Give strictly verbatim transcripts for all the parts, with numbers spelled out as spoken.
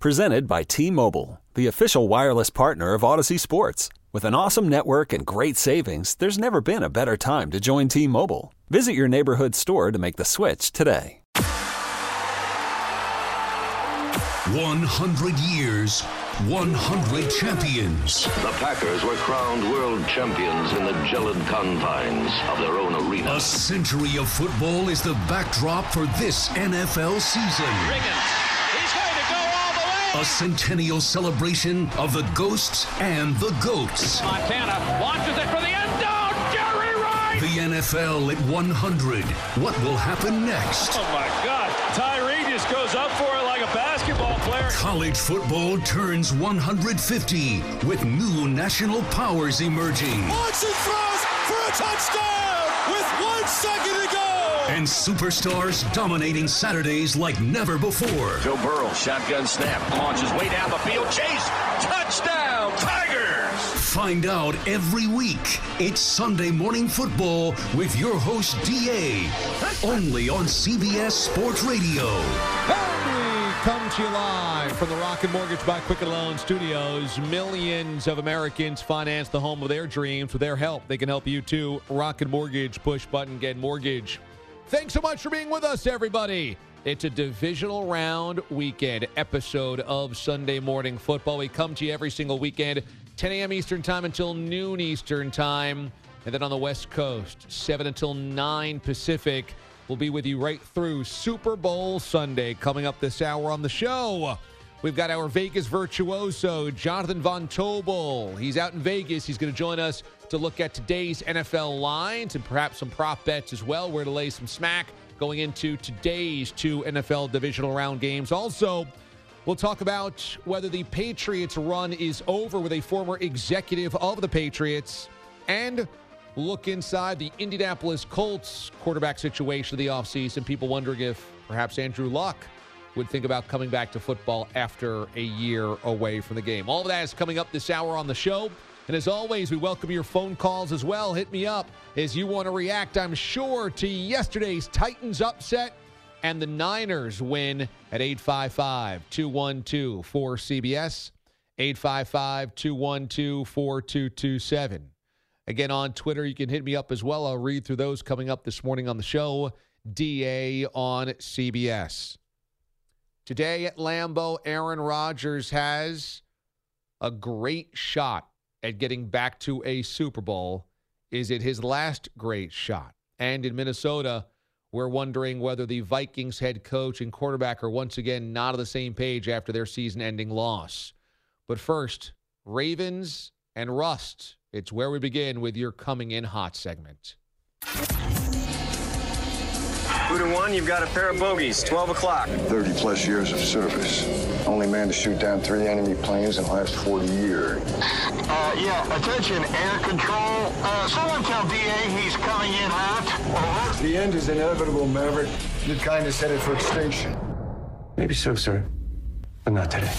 Presented by T-Mobile, the official wireless partner of Odyssey Sports. With an awesome network and great savings, there's never been a better time to join T-Mobile. Visit your neighborhood store to make the switch today. one hundred years, one hundred champions. The Packers were crowned world champions in the gelid confines of their own arena. A century of football is the backdrop for this N F L season. Riggins. He's going to go all the way. A centennial celebration of the ghosts and the goats. Montana launches it for the end zone. Jerry Rice. The N F L at one hundred. What will happen next? Oh, my God. Tyree just goes up for it like a basketball player. College football turns one hundred fifty with new national powers emerging. Watson throws for a touchdown with one second to go. And superstars dominating Saturdays like never before. Joe Burrow, shotgun snap, launches way down the field. Chase, touchdown, Tigers! Find out every week. It's Sunday Morning Football with your host, D A. Only on C B S Sports Radio. Come to you live from the Rocket Mortgage by Quicken Loan Studios. Millions of Americans finance the home of their dreams with their help. They can help you too. Rocket Mortgage, push button, get mortgage. Thanks so much for being with us, everybody. It's a divisional round weekend episode of Sunday Morning Football. We come to you every single weekend, ten a.m. Eastern Time until noon Eastern Time. And then on the West Coast, seven until nine Pacific. We'll be with you right through Super Bowl Sunday. Coming up this hour on the show, we've got our Vegas virtuoso, Jonathan Von Tobel. He's out in Vegas. He's going to join us to look at today's N F L lines and perhaps some prop bets as well, where to lay some smack going into today's two N F L divisional round games. Also, we'll talk about whether the Patriots run is over with a former executive of the Patriots, and look inside the Indianapolis Colts quarterback situation of the offseason. People wondering if perhaps Andrew Luck would think about coming back to football after a year away from the game. All of that is coming up this hour on the show. And as always, we welcome your phone calls as well. Hit me up as you want to react, I'm sure, to yesterday's Titans upset and the Niners win at eight five five, two one two, four C B S, eight five five, two one two, four two two seven. Again, on Twitter, you can hit me up as well. I'll read through those coming up this morning on the show. D A on C B S. Today at Lambeau, Aaron Rodgers has a great shot at getting back to a Super Bowl. Is it his last great shot? And in Minnesota, we're wondering whether the Vikings head coach and quarterback are once again not on the same page after their season-ending loss. But first, Ravens and Rust. It's where we begin with your Coming In Hot segment. Two to one, you've got a pair of bogeys, twelve o'clock. thirty plus years of service. Only man to shoot down three enemy planes in the last forty years. Uh, yeah, attention, air control. Uh, someone tell D A he's coming in hot. Over. The end is inevitable, Maverick. Your kind is headed for extinction. Maybe so, sir, but not today.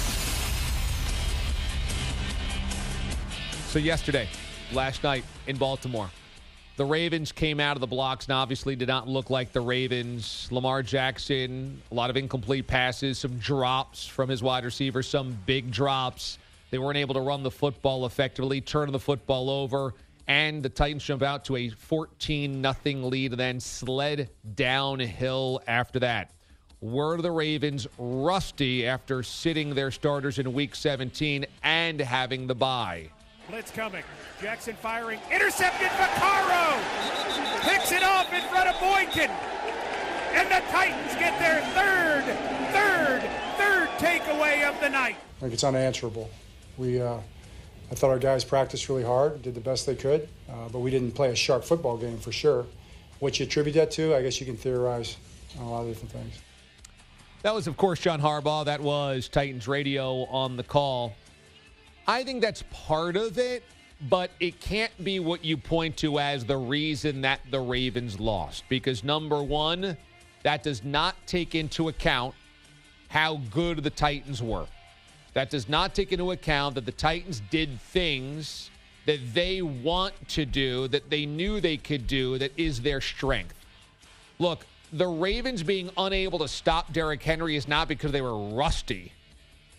So yesterday, last night in Baltimore, the Ravens came out of the blocks and obviously did not look like the Ravens. Lamar Jackson, a lot of incomplete passes, some drops from his wide receivers, some big drops. They weren't able to run the football effectively, turn the football over, and the Titans jump out to a fourteen nothing lead and then sled downhill after that. Were the Ravens rusty after sitting their starters in Week seventeen and having the bye? Blitz coming. Jackson firing. Intercepted. Vaccaro picks it off in front of Boykin. And the Titans get their third, third, third takeaway of the night. Like, it's unanswerable. We, uh, I thought our guys practiced really hard, did the best they could, uh, but we didn't play a sharp football game for sure. What you attribute that to, I guess you can theorize on a lot of different things. That was, of course, John Harbaugh. That was Titans Radio on the call. I think that's part of it, but it can't be what you point to as the reason that the Ravens lost. Because, number one, that does not take into account how good the Titans were. That does not take into account that the Titans did things that they want to do, that they knew they could do, that is their strength. Look, the Ravens being unable to stop Derrick Henry is not because they were rusty.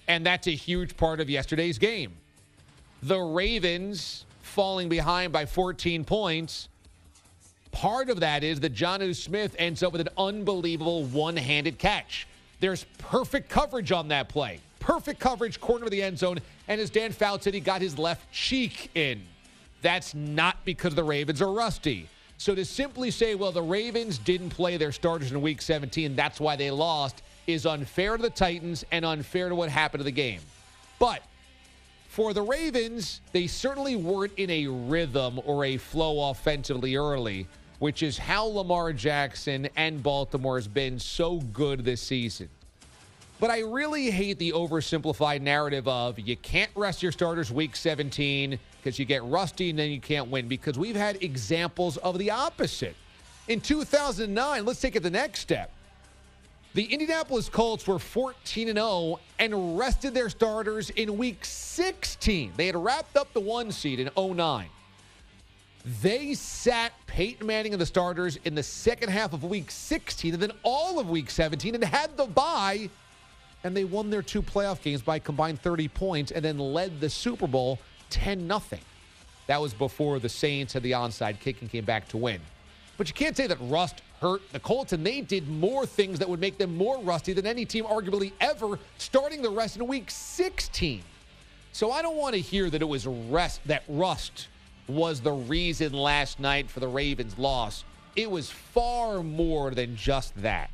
And that's a huge part of yesterday's game. The Ravens falling behind by fourteen points. Part of that is that Jonnu Smith ends up with an unbelievable one-handed catch. There's perfect coverage on that play. Perfect coverage, corner of the end zone. And as Dan Fouts said, he got his left cheek in. That's not because the Ravens are rusty. So to simply say, well, the Ravens didn't play their starters in Week seventeen, that's why they lost, is unfair to the Titans and unfair to what happened to the game. But for the Ravens, they certainly weren't in a rhythm or a flow offensively early, which is how Lamar Jackson and Baltimore has been so good this season. But I really hate the oversimplified narrative of you can't rest your starters Week seventeen because you get rusty and then you can't win, because we've had examples of the opposite. In two thousand nine, let's take it the next step. The Indianapolis Colts were fourteen and oh and rested their starters in Week sixteen. They had wrapped up the one seed in oh nine. They sat Peyton Manning and the starters in the second half of Week sixteen and then all of Week seventeen and had the bye. And they won their two playoff games by a combined thirty points and then led the Super Bowl ten nothing. That was before the Saints had the onside kick and came back to win. But you can't say that rust hurt the Colts, and they did more things that would make them more rusty than any team arguably ever, starting the rest in Week sixteen. So I don't want to hear that it was rest, that rust was the reason last night for the Ravens' loss. It was far more than just that.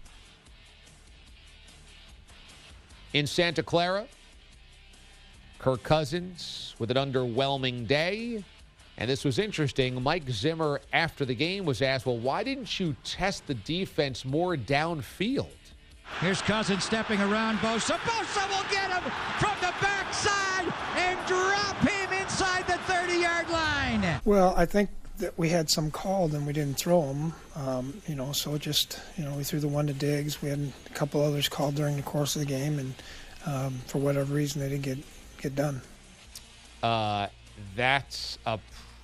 In Santa Clara, Kirk Cousins with an underwhelming day. And this was interesting. Mike Zimmer, after the game, was asked, well, why didn't you test the defense more downfield? Here's Cousins stepping around Bosa. Bosa will get him from the backside and drop him inside the thirty-yard line. Well, I think that we had some called and we didn't throw them. Um, you know, so just, you know, we threw the one to Diggs. We had a couple others called during the course of the game, and um, for whatever reason, they didn't get, get done. Uh, that's a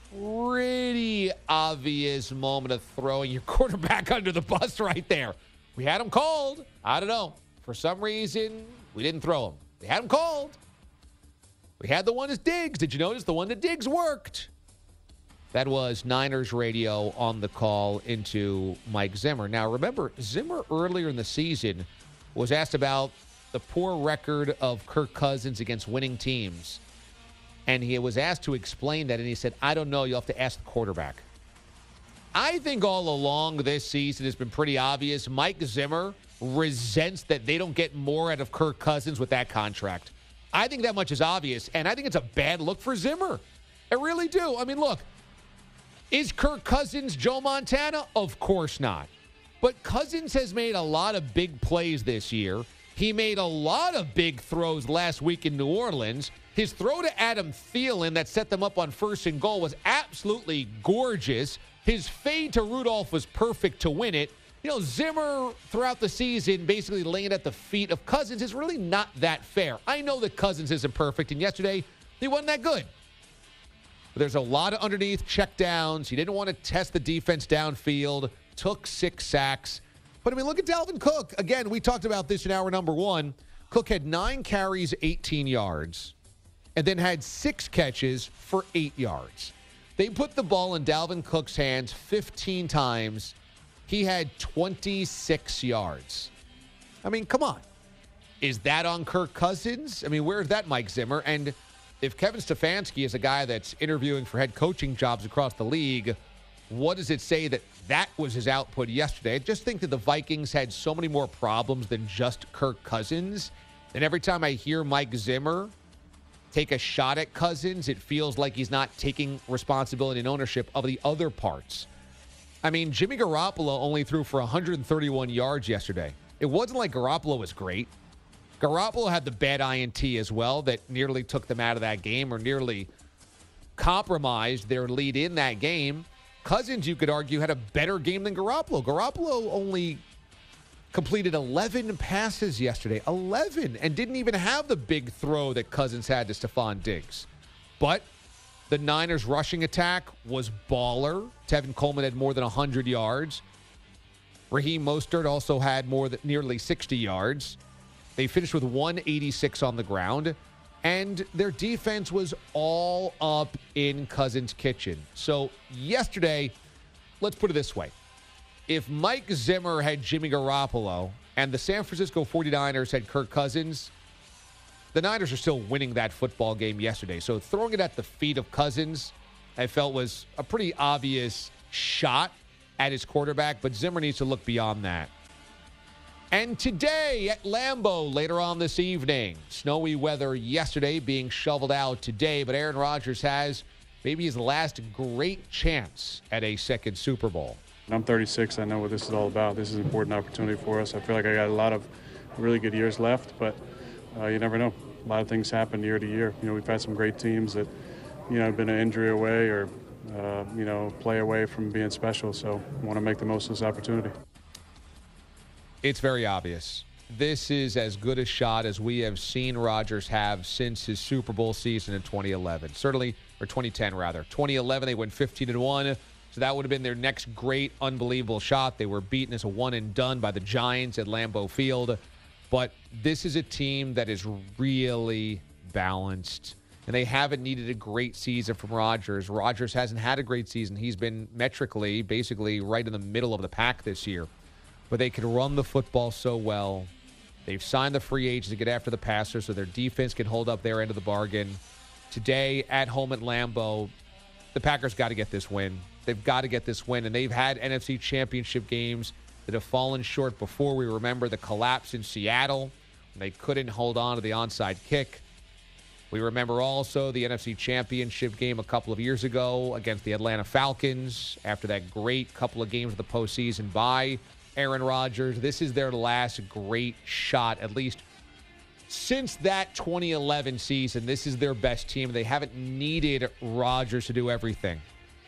pretty obvious moment of throwing your quarterback under the bus right there. We had him called. I don't know. For some reason, we didn't throw him. We had him called. We had the one as Diggs. Did you notice the one to Diggs worked? That was Niners radio on the call into Mike Zimmer. Now, remember, Zimmer earlier in the season was asked about the poor record of Kirk Cousins against winning teams. And he was asked to explain that, and he said, I don't know. You'll have to ask the quarterback. I think all along this season has been pretty obvious. Mike Zimmer resents that they don't get more out of Kirk Cousins with that contract. I think that much is obvious, and I think it's a bad look for Zimmer. I really do. I mean, look, is Kirk Cousins Joe Montana? Of course not. But Cousins has made a lot of big plays this year. He made a lot of big throws last week in New Orleans. His throw to Adam Thielen that set them up on first and goal was absolutely gorgeous. His fade to Rudolph was perfect to win it. You know, Zimmer throughout the season basically laying at the feet of Cousins is really not that fair. I know that Cousins isn't perfect, and yesterday he wasn't that good. But there's a lot of underneath checkdowns. He didn't want to test the defense downfield. Took six sacks. But, I mean, look at Dalvin Cook. Again, we talked about this in hour number one. Cook had nine carries, eighteen yards, and then had six catches for eight yards. They put the ball in Dalvin Cook's hands fifteen times. He had twenty-six yards. I mean, come on. Is that on Kirk Cousins? I mean, where's that Mike Zimmer? And if Kevin Stefanski is a guy that's interviewing for head coaching jobs across the league, what does it say that that was his output yesterday? I just think that the Vikings had so many more problems than just Kirk Cousins. And every time I hear Mike Zimmer take a shot at Cousins, it feels like he's not taking responsibility and ownership of the other parts. I mean, Jimmy Garoppolo only threw for one hundred thirty-one yards yesterday. It wasn't like Garoppolo was great. Garoppolo had the bad I N T as well that nearly took them out of that game or nearly compromised their lead in that game. Cousins, you could argue, had a better game than Garoppolo. Garoppolo only completed eleven passes yesterday. eleven. And didn't even have the big throw that Cousins had to Stephon Diggs. But the Niners' rushing attack was baller. Tevin Coleman had more than one hundred yards. Raheem Mostert also had more than nearly sixty yards. They finished with one eighty-six on the ground, and their defense was all up in Cousins' kitchen. So yesterday, let's put it this way. If Mike Zimmer had Jimmy Garoppolo and the San Francisco forty-niners had Kirk Cousins, the Niners are still winning that football game yesterday. So throwing it at the feet of Cousins, I felt was a pretty obvious shot at his quarterback, but Zimmer needs to look beyond that. And today at Lambeau, later on this evening, snowy weather yesterday, being shoveled out today, but Aaron Rodgers has maybe his last great chance at a second Super Bowl. I'm thirty-six. I know what this is all about. This is an important opportunity for us. I feel like I got a lot of really good years left, but uh, you never know. A lot of things happen year to year. You know, we've had some great teams that, you know, have been an injury away or, uh, you know, play away from being special. So I want to make the most of this opportunity. It's very obvious. This is as good a shot as we have seen Rodgers have since his Super Bowl season in twenty eleven. Certainly, or twenty ten rather. twenty eleven, they went fifteen and one. So that would have been their next great, unbelievable shot. They were beaten as a one and done by the Giants at Lambeau Field. But this is a team that is really balanced. And they haven't needed a great season from Rodgers. Rodgers hasn't had a great season. He's been metrically, basically right in the middle of the pack this year. But they can run the football so well. They've signed the free agents to get after the passer so their defense can hold up their end of the bargain. Today, at home at Lambeau, the Packers got to get this win. They've got to get this win. And they've had N F C Championship games that have fallen short before. We remember the collapse in Seattle when they couldn't hold on to the onside kick. We remember also the N F C Championship game a couple of years ago against the Atlanta Falcons after that great couple of games of the postseason by Aaron Rodgers. This is their last great shot, at least since that twenty eleven season. This is their best team. They haven't needed Rodgers to do everything.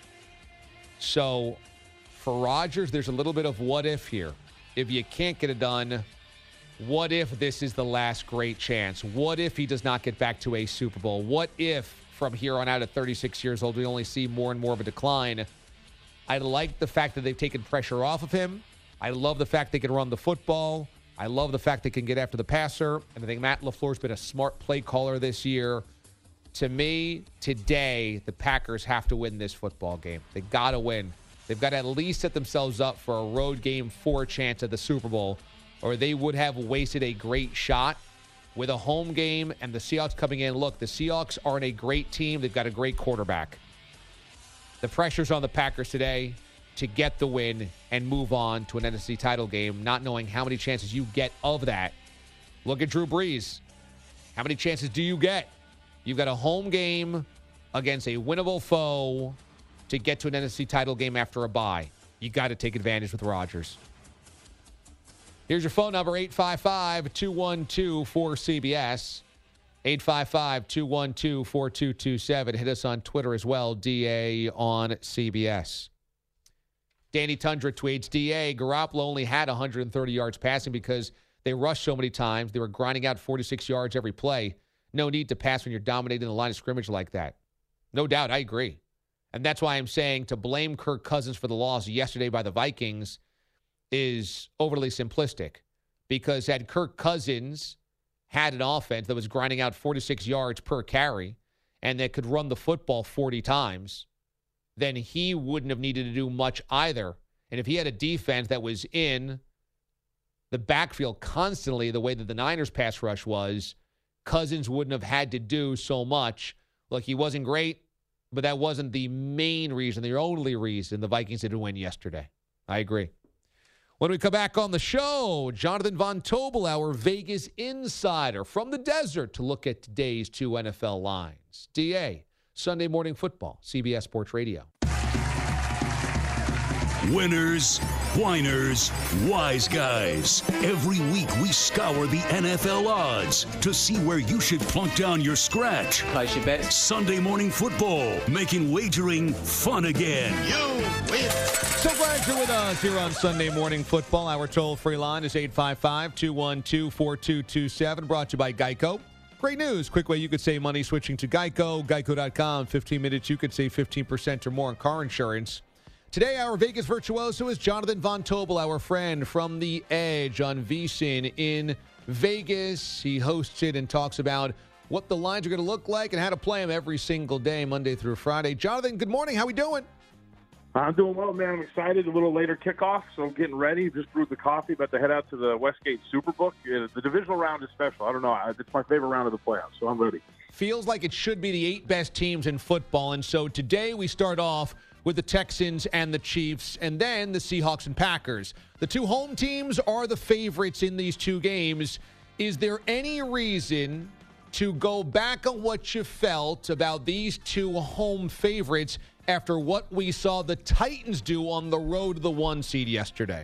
So for Rodgers, there's a little bit of what if here. If you can't get it done, what if this is the last great chance? What if he does not get back to a Super Bowl? What if from here on out at thirty-six years old, we only see more and more of a decline? I like the fact that they've taken pressure off of him. I love the fact they can run the football. I love the fact they can get after the passer. And I think Matt LaFleur's been a smart play caller this year. To me, today, the Packers have to win this football game. They got to win. They've got to at least set themselves up for a road game four chance at the Super Bowl, or they would have wasted a great shot with a home game and the Seahawks coming in. Look, the Seahawks aren't a great team. They've got a great quarterback. The pressure's on the Packers today to get the win and move on to an N F C title game, not knowing how many chances you get of that. Look at Drew Brees. How many chances do you get? You've got a home game against a winnable foe to get to an N F C title game after a bye. You got to take advantage with Rodgers. Here's your phone number, eight five five, two one two, four C B S. eight five five, two one two, four two two seven. Hit us on Twitter as well, D A on C B S. Danny Tundra tweets, D A, Garoppolo only had one hundred thirty yards passing because they rushed so many times. They were grinding out forty-six yards every play. No need to pass when you're dominating the line of scrimmage like that. No doubt, I agree. And that's why I'm saying to blame Kirk Cousins for the loss yesterday by the Vikings is overly simplistic. Because had Kirk Cousins had an offense that was grinding out forty-six yards per carry and that could run the football forty times, then he wouldn't have needed to do much either. And if he had a defense that was in the backfield constantly the way that the Niners pass rush was, Cousins wouldn't have had to do so much. Look, he wasn't great, but that wasn't the main reason, the only reason the Vikings didn't win yesterday. I agree. When we come back on the show, Jonathan Von Tobel, our Vegas insider from the desert, to look at today's two N F L lines. D A, Sunday Morning Football, C B S Sports Radio. Winners, whiners, wise guys. Every week we scour the N F L odds to see where you should plunk down your scratch. Place your bets. Sunday Morning Football, making wagering fun again. You win. So glad you're with us here on Sunday Morning Football. Our toll-free line is eight five five, two one two, four two two seven, brought to you by Geico. Great news. Quick way you could save money switching to Geico. Geico dot com. fifteen minutes, you could save fifteen percent or more on car insurance. Today, our Vegas virtuoso is Jonathan Von Tobel, our friend from The Edge on VSiN in Vegas. He hosts it and talks about what the lines are going to look like and how to play them every single day, Monday through Friday. Jonathan, good morning. How we doing? I'm doing well, man. I'm excited. A little later kickoff, so I'm getting ready. Just brewed the coffee. About to head out to the Westgate Superbook. Uh, the divisional round is special. I don't know. It's my favorite round of the playoffs, so I'm ready. Feels like it should be the eight best teams in football. And so today we start off with the Texans and the Chiefs, and then the Seahawks and Packers. The two home teams are the favorites in these two games. Is there any reason to go back on what you felt about these two home favorites after what we saw the Titans do on the road to the one seed yesterday?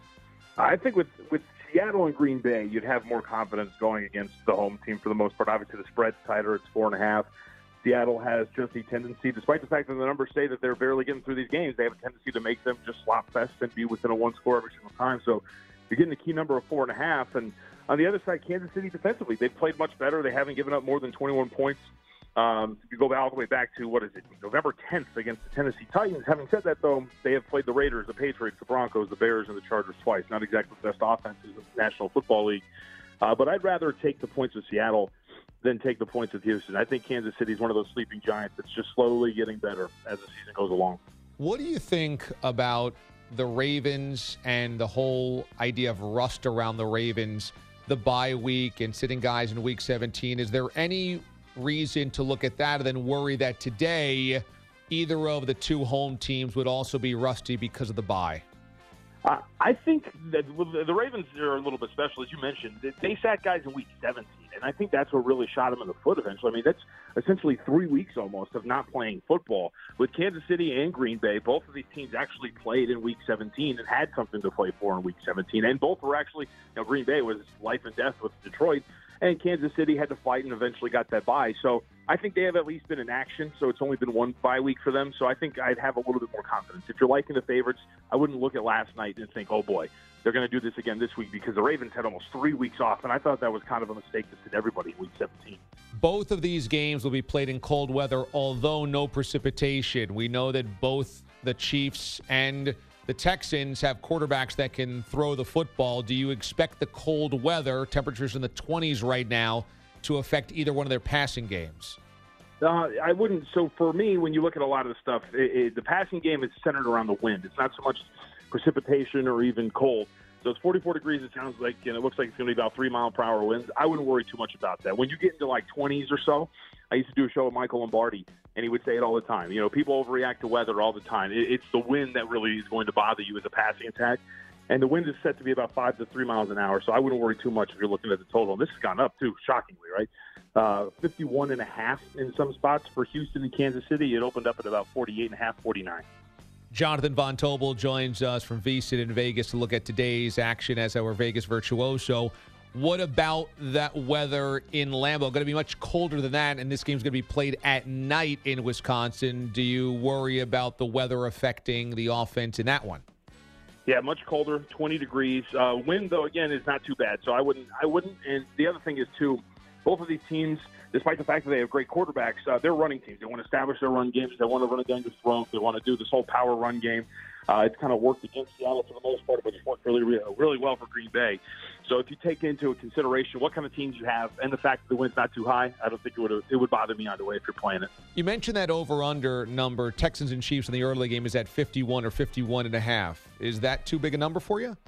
I think with, with Seattle and Green Bay, you'd have more confidence going against the home team for the most part. Obviously, the spread's tighter. It's four and a half. Seattle has just a tendency, despite the fact that the numbers say that they're barely getting through these games, they have a tendency to make them just slop fest and be within a one score every single time. So you're getting a key number of four and a half. And on the other side, Kansas City defensively, they've played much better. They haven't given up more than twenty-one points. Um, if you go all the way back to, what is it, November tenth against the Tennessee Titans. Having said that, though, they have played the Raiders, the Patriots, the Broncos, the Bears, and the Chargers twice. Not exactly the best offenses in the National Football League. Uh, but I'd rather take the points of Seattle than take the points of Houston. I think Kansas City is one of those sleeping giants that's just slowly getting better as the season goes along. What do you think about the Ravens and the whole idea of rust around the Ravens, the bye week and sitting guys in week seventeen? Is there any reason to look at that and then worry that today either of the two home teams would also be rusty because of the bye? Uh, I think that the Ravens are a little bit special, as you mentioned. They sat guys in week seventeen, and I think that's what really shot them in the foot eventually. I mean, that's essentially three weeks almost of not playing football. With Kansas City and Green Bay, both of these teams actually played in week seventeen and had something to play for in week seventeen, and both were actually, you know, Green Bay was life and death with Detroit, and Kansas City had to fight and eventually got that bye. So I think they have at least been in action, so it's only been one bye week for them. So I think I'd have a little bit more confidence. If you're liking the favorites, I wouldn't look at last night and think, oh, boy, they're going to do this again this week, because the Ravens had almost three weeks off, and I thought that was kind of a mistake that did everybody in week seventeen. Both of these games will be played in cold weather, although no precipitation. We know that both the Chiefs and the Texans have quarterbacks that can throw the football. Do you expect the cold weather, temperatures in the twenties right now, to affect either one of their passing games? Uh, I wouldn't. So for me, when you look at a lot of the stuff, it, it, the passing game is centered around the wind. It's not so much precipitation or even cold. So it's forty-four degrees, it sounds like, and it looks like it's going to be about three mile per hour winds. I wouldn't worry too much about that. When you get into like twenties or so, I used to do a show with Michael Lombardi, and he would say it all the time. You know, people overreact to weather all the time. It, it's the wind that really is going to bother you as a passing attack. And the wind is set to be about five to three miles an hour, so I wouldn't worry too much if you're looking at the total. And this has gone up, too, shockingly, right? Uh, fifty-one and a half in some spots for Houston and Kansas City. It opened up at about forty-eight and a half, forty-nine. Jonathan Von Tobel joins us from V S I N in Vegas to look at today's action as our Vegas virtuoso. What about that weather in Lambeau? Going to be much colder than that, and this game's going to be played at night in Wisconsin. Do you worry about the weather affecting the offense in that one? Yeah, much colder, twenty degrees. Uh, wind, though, again, is not too bad. So I wouldn't. I wouldn't. And the other thing is, too, both of these teams, despite the fact that they have great quarterbacks, uh, they're running teams. They want to establish their run games. They want to run it down your throat. They want to do this whole power run game. Uh, it's kind of worked against Seattle for the most part, but it's worked really, really well for Green Bay. So if you take into consideration what kind of teams you have and the fact that the wind's not too high, I don't think it would it would bother me either way if you're playing it. You mentioned that over-under number, Texans and Chiefs in the early game is at fifty-one or fifty-one and a half. Is that too big a number for you?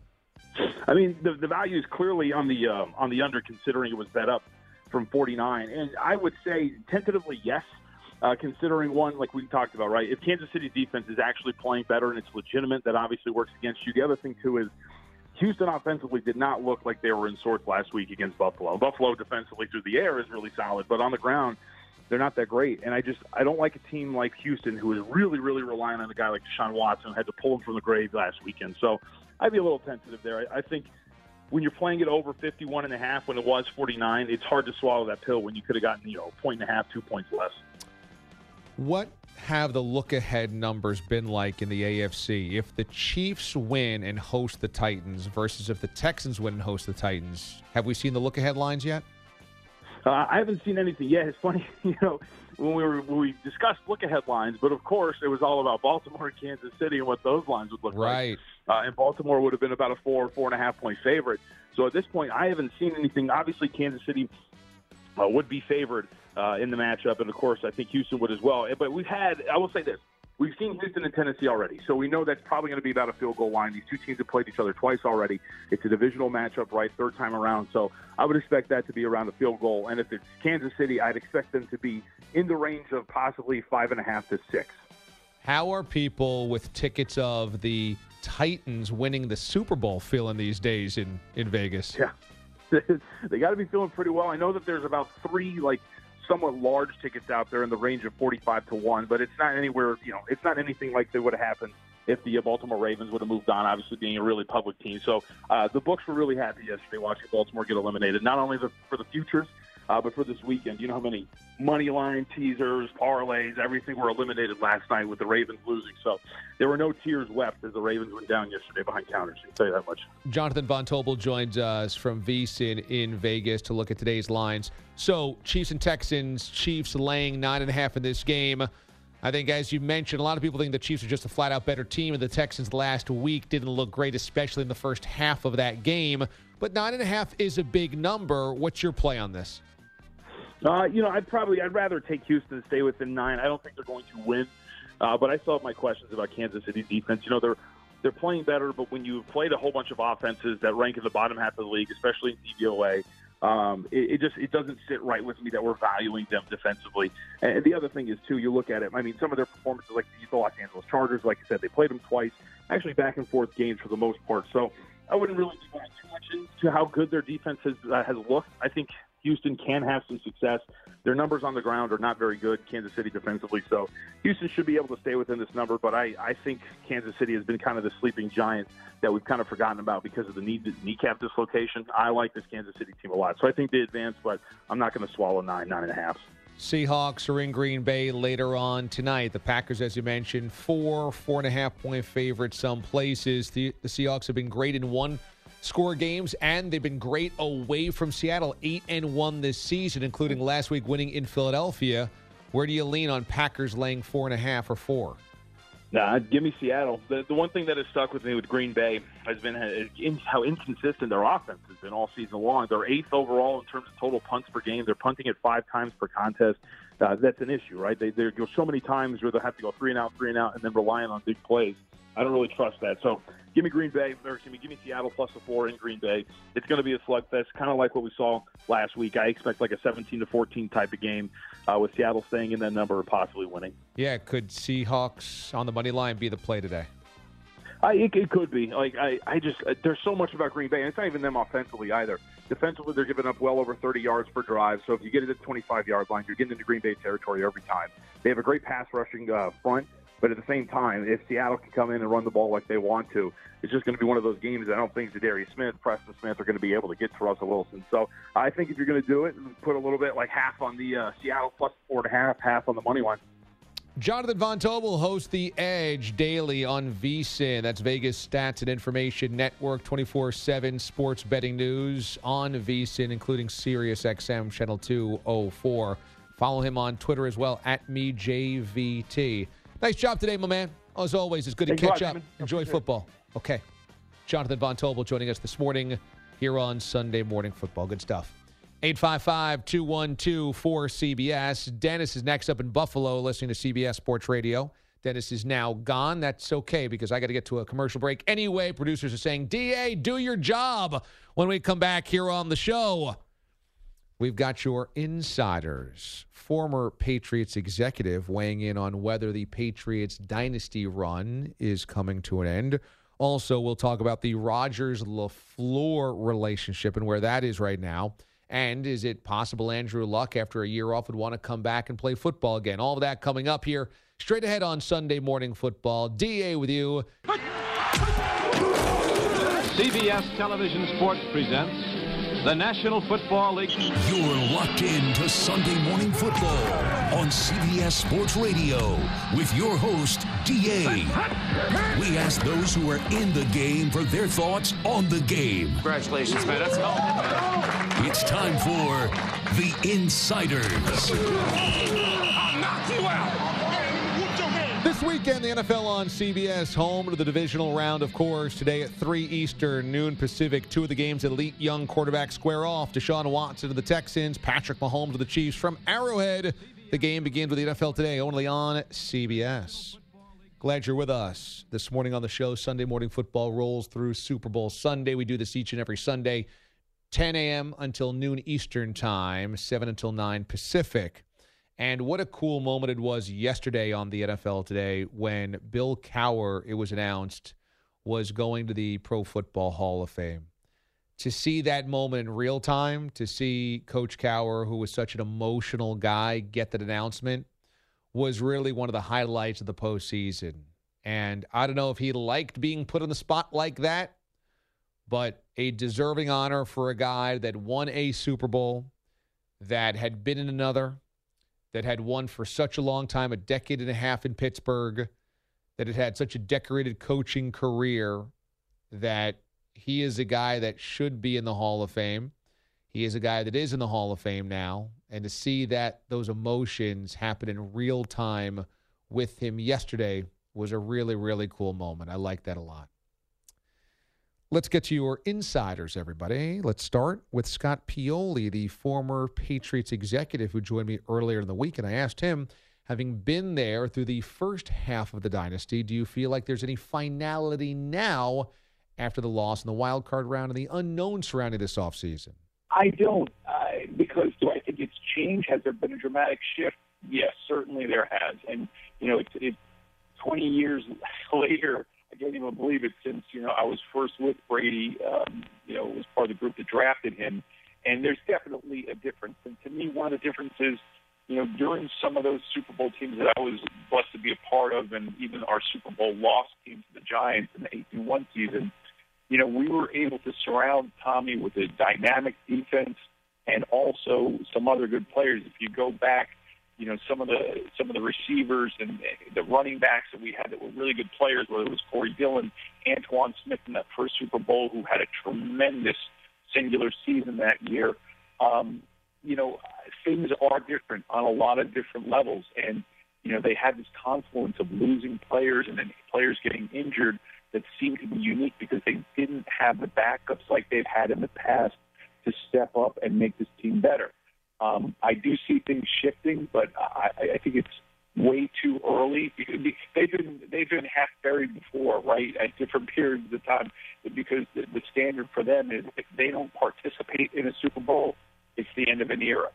I mean, the, the value is clearly on the uh, on the under, considering it was bet up from forty-nine. And I would say tentatively yes. Uh, considering one, like we talked about, right? If Kansas City's defense is actually playing better and it's legitimate, that obviously works against you. The other thing, too, is Houston offensively did not look like they were in sorts last week against Buffalo. Buffalo defensively through the air is really solid, but on the ground, they're not that great. And I just I don't like a team like Houston who is really, really relying on a guy like Deshaun Watson, had to pull him from the grave last weekend. So I'd be a little tentative there. I, I think when you're playing it over fifty-one and a half when it was forty-nine, it's hard to swallow that pill when you could have gotten, you know, a point and a half, two points less. What have the look-ahead numbers been like in the A F C? If the Chiefs win and host the Titans versus if the Texans win and host the Titans, have we seen the look-ahead lines yet? Uh, I haven't seen anything yet. It's funny, you know, when we were when we discussed look-ahead lines, but of course it was all about Baltimore and Kansas City and what those lines would look right. like. Uh, and Baltimore would have been about a four, four and a half point favorite. So So at this point, I haven't seen anything. Obviously, Kansas City uh, would be favored uh, in the matchup, and of course, I think Houston would as well. But we've had, I will say this, we've seen Houston and Tennessee already, so we know that's probably going to be about a field goal line. These two teams have played each other twice already. It's a divisional matchup, right, third time around, so I would expect that to be around a field goal. And if it's Kansas City, I'd expect them to be in the range of possibly five and a half to six. How are people with tickets of the Titans winning the Super Bowl feeling these days in, in Vegas? Yeah, they got to be feeling pretty well. I know that there's about three, like, somewhat large tickets out there in the range of forty-five to one, but it's not anywhere, you know, it's not anything like that would have happened if the Baltimore Ravens would have moved on, obviously being a really public team. So uh, the books were really happy yesterday watching Baltimore get eliminated, not only the, for the futures, uh, but for this weekend. You know how many money line teasers, parlays, everything were eliminated last night with the Ravens losing. So there were no tears wept as the Ravens went down yesterday behind counters. I'll tell you that much. Jonathan Von Tobel joins us from VSiN in Vegas to look at today's lines. So Chiefs and Texans, Chiefs laying nine and a half in this game. I think, as you mentioned, a lot of people think the Chiefs are just a flat-out better team, and the Texans last week didn't look great, especially in the first half of that game. But nine and a half is a big number. What's your play on this? Uh, you know, I'd probably I'd rather take Houston to stay within nine. I don't think they're going to win, uh, but I still have my questions about Kansas City defense. You know, they're they're playing better, but when you've played a whole bunch of offenses that rank in the bottom half of the league, especially in D V O A, um, it, it just it doesn't sit right with me that we're valuing them defensively. And the other thing is too, you look at it. I mean, some of their performances, like the Los Angeles Chargers, like I said, they played them twice, actually back and forth games for the most part. So I wouldn't really be going too much into how good their defense has uh, has looked. I think Houston can have some success. Their numbers on the ground are not very good, Kansas City defensively, so Houston should be able to stay within this number, but I, I think Kansas City has been kind of the sleeping giant that we've kind of forgotten about because of the knee, kneecap dislocation. I like this Kansas City team a lot, so I think they advance, but I'm not going to swallow nine, nine and a half. Seahawks are in Green Bay later on tonight. The Packers, as you mentioned, four, four and a half point favorites some places. The, the Seahawks have been great in one score games, and they've been great away from Seattle, eight and one this season, including last week winning in Philadelphia. Where do you lean on Packers laying four and a half or four? Nah, give me Seattle. The, the one thing that has stuck with me with Green Bay has been how inconsistent their offense has been all season long. They're eighth overall in terms of total punts per game. They're punting at five times per contest. Uh, that's an issue, right? They, they go so many times where they'll have to go three and out, three and out, and then relying on big plays. I don't really trust that. So give me Green Bay, or excuse me, give me Seattle plus the four in Green Bay. It's going to be a slugfest, kind of like what we saw last week. I expect like a seventeen to fourteen type of game uh, with Seattle staying in that number and possibly winning. Yeah, could Seahawks on the money line be the play today? I, it, it could be. Like I, I just uh, there's so much about Green Bay, and it's not even them offensively either. Defensively, they're giving up well over thirty yards per drive. So if you get it at the twenty-five-yard line, you're getting into Green Bay territory every time. They have a great pass rushing uh, front. But at the same time, if Seattle can come in and run the ball like they want to, it's just going to be one of those games that I don't think Zadarius Smith, Preston Smith are going to be able to get to Russell Wilson. So I think if you're going to do it, put a little bit like half on the uh, Seattle plus four and a half, half on the money line. Jonathan Von Tobel hosts The Edge daily on VSiN. That's Vegas Stats and Information Network, twenty-four seven sports betting news on VSiN, including Sirius X M Channel two oh four. Follow him on Twitter as well, at me J V T. Nice job today, my man. As always, it's good to catch up. Enjoy football. Okay. Jonathan Von Tobel joining us this morning here on Sunday Morning Football. Good stuff. eight five five, two one two, four C B S. Dennis is next up in Buffalo listening to C B S Sports Radio. Dennis is now gone. That's okay because I got to get to a commercial break. Anyway, producers are saying, D A, do your job when we come back here on the show. We've got your insiders. Former Patriots executive weighing in on whether the Patriots dynasty run is coming to an end. Also, we'll talk about the Rodgers-LaFleur relationship and where that is right now. And is it possible Andrew Luck, after a year off, would want to come back and play football again? All of that coming up here straight ahead on Sunday Morning Football. D A with you. C B S Television Sports presents the National Football League. You're locked in to Sunday Morning Football on C B S Sports Radio with your host, D A. We ask those who are in the game for their thoughts on the game. Congratulations, man. Let's go. It's time for The Insiders. I'll knock you out. Hey, whoop your man. This weekend, the N F L on C B S, home to the divisional round, of course. Today at three Eastern, noon Pacific, two of the game's elite young quarterbacks square off. Deshaun Watson to the Texans, Patrick Mahomes to the Chiefs from Arrowhead. The game begins with the N F L Today, only on C B S. Glad you're with us this morning on the show. Sunday Morning Football rolls through Super Bowl Sunday. We do this each and every Sunday, ten a.m. until noon Eastern time, seven until nine Pacific. And what a cool moment it was yesterday on the N F L Today when Bill Cowher, it was announced, was going to the Pro Football Hall of Fame. To see that moment in real time, to see Coach Cowher, who was such an emotional guy, get that announcement, was really one of the highlights of the postseason. And I don't know if he liked being put on the spot like that, but a deserving honor for a guy that won a Super Bowl, that had been in another, that had won for such a long time, a decade and a half in Pittsburgh, that had had such a decorated coaching career, that he is a guy that should be in the Hall of Fame. He is a guy that is in the Hall of Fame now. And to see that those emotions happen in real time with him yesterday was a really, really cool moment. I like that a lot. Let's get to your insiders, everybody. Let's start with Scott Pioli, the former Patriots executive who joined me earlier in the week. And I asked him, having been there through the first half of the dynasty, do you feel like there's any finality now after the loss in the wild card round and the unknown surrounding this offseason? I don't, uh, because do I think it's changed? Has there been a dramatic shift? Yes, certainly there has. And, you know, it's, it's twenty years later. I can't even believe it since, you know, I was first with Brady, um, you know, was part of the group that drafted him. And there's definitely a difference. And to me, one of the differences, you know, during some of those Super Bowl teams that I was blessed to be a part of, and even our Super Bowl loss teams, the Giants in the eighteen one season, you know, we were able to surround Tommy with a dynamic defense and also some other good players. If you go back, you know, some of the some of the receivers and the running backs that we had that were really good players, whether it was Corey Dillon, Antoine Smith in that first Super Bowl, who had a tremendous singular season that year. Um, you know, things are different on a lot of different levels. And, you know, they had this confluence of losing players and then players getting injured that seemed to be unique because they didn't have the backups like they've had in the past to step up and make this team better. Um, I do see things shifting, but I, I think it's way too early. They've been they've been half buried before, right, at different periods of time, because the, the standard for them is if they don't participate in a Super Bowl, it's the end of an era.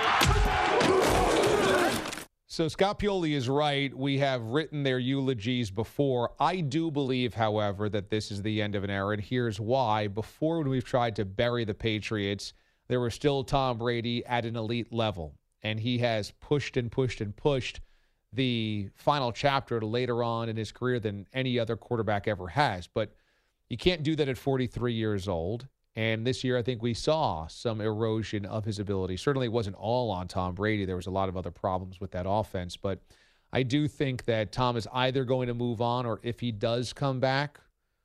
So Scott Pioli is right. We have written their eulogies before. I do believe, however, that this is the end of an era, and here's why. Before, when we've tried to bury the Patriots, there was still Tom Brady at an elite level, and he has pushed and pushed and pushed the final chapter to later on in his career than any other quarterback ever has. But you can't do that at forty-three years old, and this year I think we saw some erosion of his ability. Certainly it wasn't all on Tom Brady. There was a lot of other problems with that offense, but I do think that Tom is either going to move on, or if he does come back,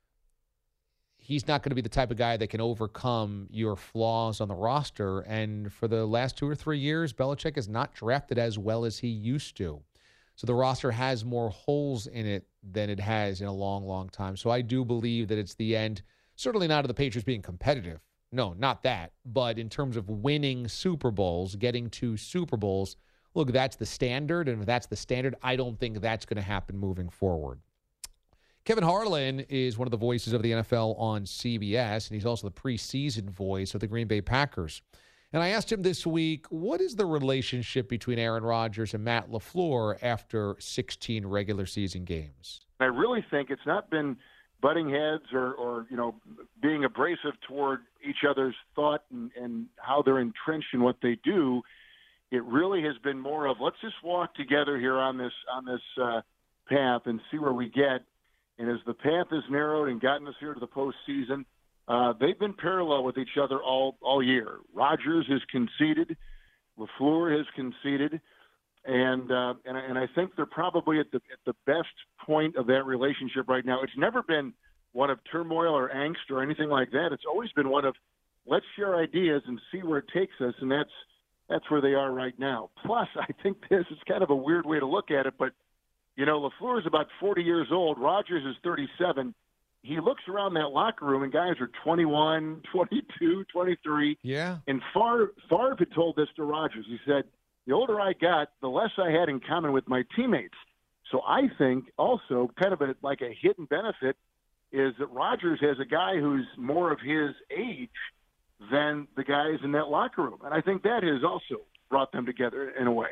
he's not going to be the type of guy that can overcome your flaws on the roster. And for the last two or three years, Belichick has not drafted as well as he used to. So the roster has more holes in it than it has in a long, long time. So I do believe that it's the end, certainly not of the Patriots being competitive. No, not that. But in terms of winning Super Bowls, getting to Super Bowls, look, that's the standard. And if that's the standard, I don't think that's going to happen moving forward. Kevin Harlan is one of the voices of the N F L on C B S, and he's also the preseason voice of the Green Bay Packers. And I asked him this week, what is the relationship between Aaron Rodgers and Matt LaFleur after sixteen regular season games? I really think it's not been butting heads or, or you know, being abrasive toward each other's thought and, and how they're entrenched in what they do. It really has been more of, let's just walk together here on this on this uh, path and see where we get. And as the path has narrowed and gotten us here to the postseason, uh, they've been parallel with each other all, all year. Rodgers has conceded. LaFleur has conceded. And, uh, and, and I think they're probably at the, at the best point of that relationship right now. It's never been one of turmoil or angst or anything like that. It's always been one of, let's share ideas and see where it takes us. And that's, that's where they are right now. Plus, I think this is kind of a weird way to look at it, but You know, LaFleur is about forty years old. Rodgers is thirty-seven. He looks around that locker room, and guys are twenty-one, twenty-two, twenty-three. Yeah. And Favre, Favre had told this to Rodgers. He said, the older I got, the less I had in common with my teammates. So I think also kind of a, like a hidden benefit is that Rodgers has a guy who's more of his age than the guys in that locker room. And I think that has also brought them together in a way.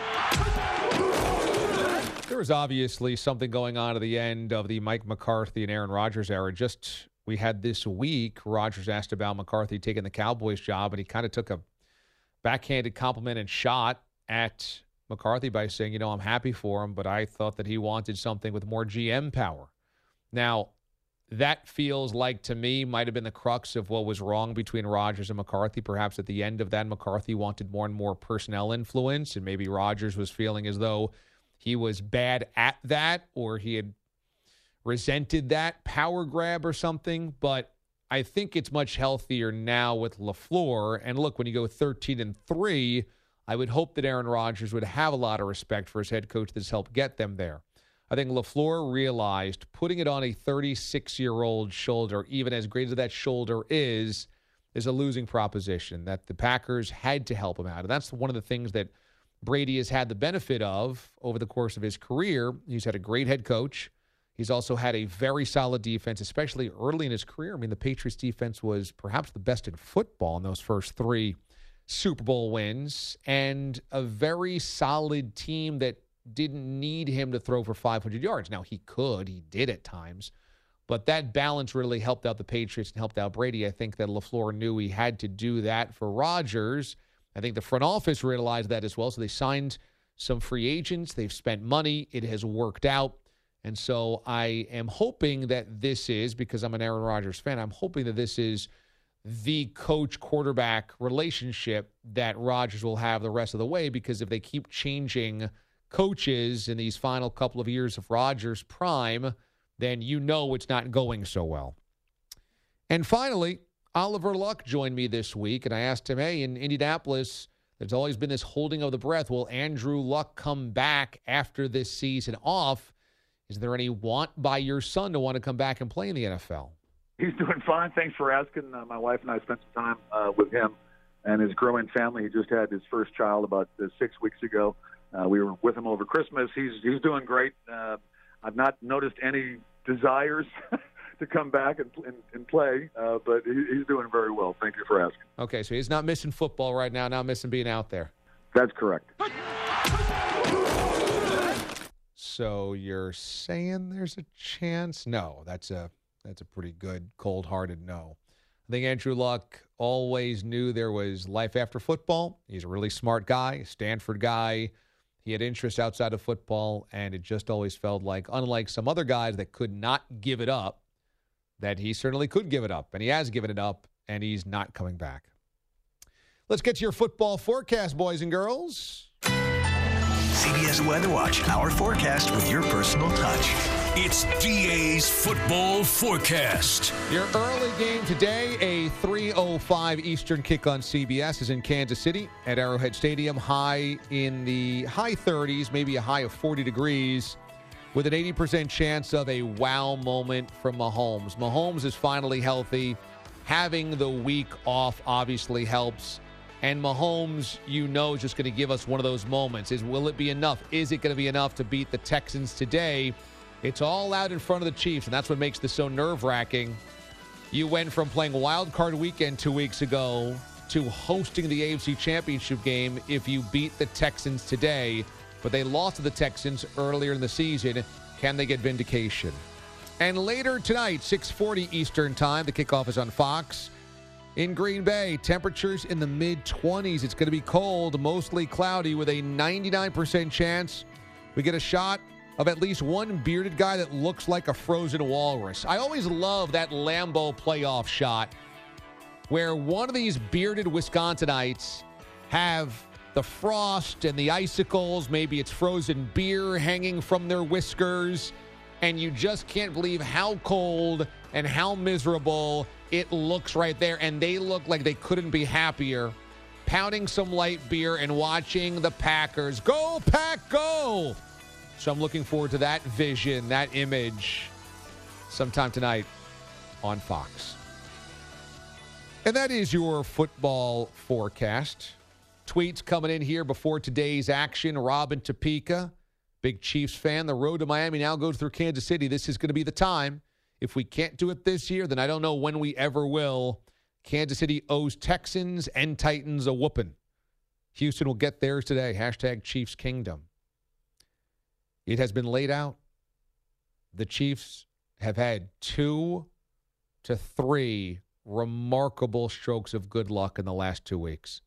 There was obviously something going on at the end of the Mike McCarthy and Aaron Rodgers era. Just we had this week, Rodgers asked about McCarthy taking the Cowboys job, and he kind of took a backhanded compliment and shot at McCarthy by saying, you know, I'm happy for him, but I thought that he wanted something with more G M power. Now, that feels like, to me, might have been the crux of what was wrong between Rodgers and McCarthy. Perhaps at the end of that, McCarthy wanted more and more personnel influence, and maybe Rodgers was feeling as though he was bad at that, or he had resented that power grab or something. But I think it's much healthier now with LaFleur. And look, when you go thirteen and three, I would hope that Aaron Rodgers would have a lot of respect for his head coach that's helped get them there. I think LaFleur realized putting it on a thirty-six-year-old shoulder, even as great as that shoulder is, is a losing proposition, that the Packers had to help him out. And that's one of the things that Brady has had the benefit of over the course of his career. He's had a great head coach. He's also had a very solid defense, especially early in his career. I mean, the Patriots defense was perhaps the best in football in those first three Super Bowl wins, and a very solid team that didn't need him to throw for five hundred yards. Now, he could. He did at times. But that balance really helped out the Patriots and helped out Brady. I think that LaFleur knew he had to do that for Rodgers. I think the front office realized that as well. So they signed some free agents. They've spent money. It has worked out. And so I am hoping that this is, because I'm an Aaron Rodgers fan, I'm hoping that this is the coach-quarterback relationship that Rodgers will have the rest of the way, because if they keep changing coaches in these final couple of years of Rodgers' prime, then you know it's not going so well. And finally, Oliver Luck joined me this week, and I asked him, hey, in Indianapolis, there's always been this holding of the breath. Will Andrew Luck come back after this season off? Is there any want by your son to want to come back and play in the N F L? He's doing fine. Thanks for asking. Uh, my wife and I spent some time uh, with him and his growing family. He just had his first child about uh, six weeks ago. Uh, we were with him over Christmas. He's he's doing great. Uh, I've not noticed any desires to come back and, and, and play, uh, but he, he's doing very well. Thank you for asking. Okay, so he's not missing football right now, not missing being out there. That's correct. So you're saying there's a chance? No, that's a that's a pretty good, cold-hearted no. I think Andrew Luck always knew there was life after football. He's a really smart guy, a Stanford guy. He had interests outside of football, and it just always felt like, unlike some other guys that could not give it up, that he certainly could give it up, and he has given it up, and he's not coming back. Let's get to your football forecast, boys and girls. C B S Weather Watch, our forecast with your personal touch. It's D A's Football Forecast. Your early game today, a three oh five Eastern kick on C B S, is in Kansas City at Arrowhead Stadium. High in the high thirties, maybe a high of forty degrees, with an eighty percent chance of a wow moment from Mahomes. Mahomes is finally healthy. Having the week off obviously helps. And Mahomes, you know, is just going to give us one of those moments. Is will it be enough? Is it going to be enough to beat the Texans today? It's all out in front of the Chiefs, and that's what makes this so nerve-wracking. You went from playing Wild Card Weekend two weeks ago to hosting the A F C Championship game if you beat the Texans today, but they lost to the Texans earlier in the season. Can they get vindication? And later tonight, six forty Eastern Time, the kickoff is on Fox. In Green Bay, temperatures in the mid twenties. It's going to be cold, mostly cloudy, with a ninety-nine percent chance we get a shot of at least one bearded guy that looks like a frozen walrus. I always love that Lambeau playoff shot where one of these bearded Wisconsinites have the frost and the icicles, maybe it's frozen beer hanging from their whiskers, and you just can't believe how cold and how miserable it looks right there, and they look like they couldn't be happier, pounding some light beer and watching the Packers. Go, Pack, go! So I'm looking forward to that vision, that image, sometime tonight on Fox. And that is your football forecast. Tweets coming in here before today's action. Robin Topeka, big Chiefs fan. The road to Miami now goes through Kansas City. This is going to be the time. If we can't do it this year, then I don't know when we ever will. Kansas City owes Texans and Titans a whooping. Houston will get theirs today. Hashtag Chiefs Kingdom. It has been laid out. The Chiefs have had two to three remarkable strokes of good luck in the last two weeks.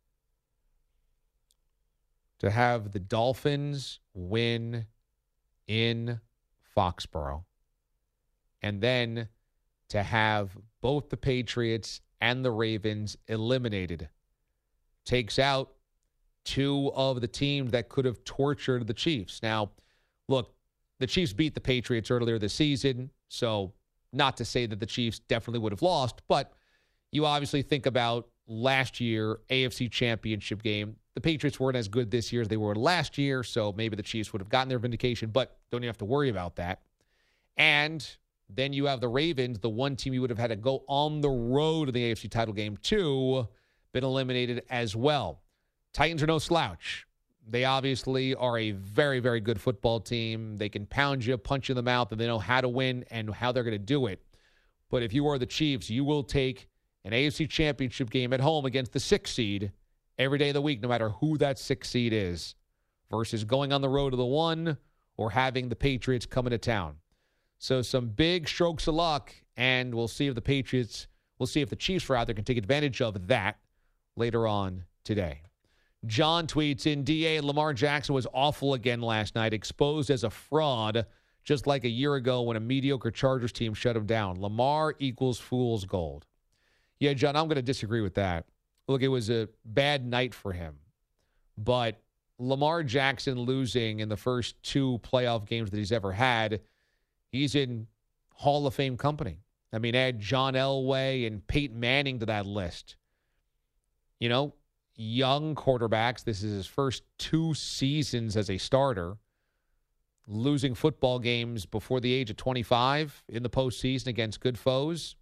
To have the Dolphins win in Foxborough, and then to have both the Patriots and the Ravens eliminated, takes out two of the teams that could have tortured the Chiefs. Now, look, the Chiefs beat the Patriots earlier this season, so not to say that the Chiefs definitely would have lost, but you obviously think about last year, A F C Championship game. The Patriots weren't as good this year as they were last year, so maybe the Chiefs would have gotten their vindication, but don't even have to worry about that. And then you have the Ravens, the one team you would have had to go on the road to the A F C title game to, been eliminated as well. Titans are no slouch. They obviously are a very, very good football team. They can pound you, punch you in the mouth, and they know how to win and how they're going to do it. But if you are the Chiefs, you will take an A F C Championship game at home against the sixth seed every day of the week, no matter who that sixth seed is, versus going on the road to the one or having the Patriots come into town. So some big strokes of luck, and we'll see if the Patriots, we'll see if the Chiefs are out there can take advantage of that later on today. John tweets in, D A, Lamar Jackson was awful again last night, exposed as a fraud, just like a year ago when a mediocre Chargers team shut him down. Lamar equals fool's gold. Yeah, John, I'm going to disagree with that. Look, it was a bad night for him. But Lamar Jackson losing in the first two playoff games that he's ever had, he's in Hall of Fame company. I mean, add John Elway and Peyton Manning to that list. You know, young quarterbacks. This is his first two seasons as a starter. Losing football games before the age of twenty-five in the postseason against good foes.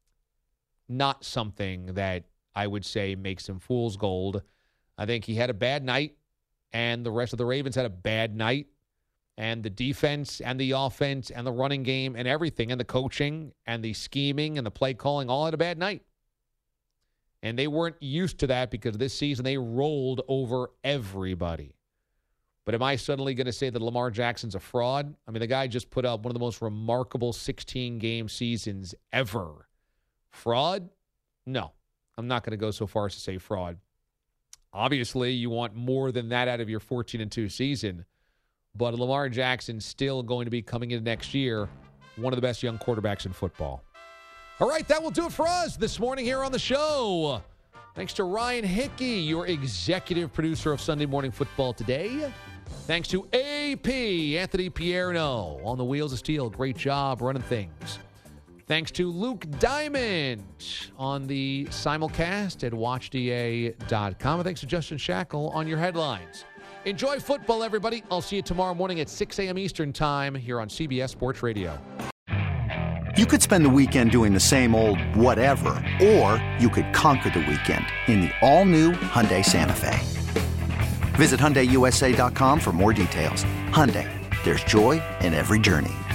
Not something that I would say makes him fool's gold. I think he had a bad night, and the rest of the Ravens had a bad night. And the defense and the offense and the running game and everything and the coaching and the scheming and the play calling all had a bad night. And they weren't used to that because this season they rolled over everybody. But am I suddenly going to say that Lamar Jackson's a fraud? I mean, the guy just put up one of the most remarkable sixteen-game seasons ever. Fraud? No. I'm not going to go so far as to say fraud. Obviously, you want more than that out of your fourteen and two season. But Lamar Jackson's still going to be coming into next year one of the best young quarterbacks in football. All right, that will do it for us this morning here on the show. Thanks to Ryan Hickey, your executive producer of Sunday Morning Football today. Thanks to A P, Anthony Pierno, on the wheels of steel. Great job running things. Thanks to Luke Diamond on the simulcast at watch d a dot com. And thanks to Justin Shackle on your headlines. Enjoy football, everybody. I'll see you tomorrow morning at six a.m. Eastern Time here on C B S Sports Radio. You could spend the weekend doing the same old whatever, or you could conquer the weekend in the all-new Hyundai Santa Fe. Visit Hyundai U S A dot com for more details. Hyundai, there's joy in every journey.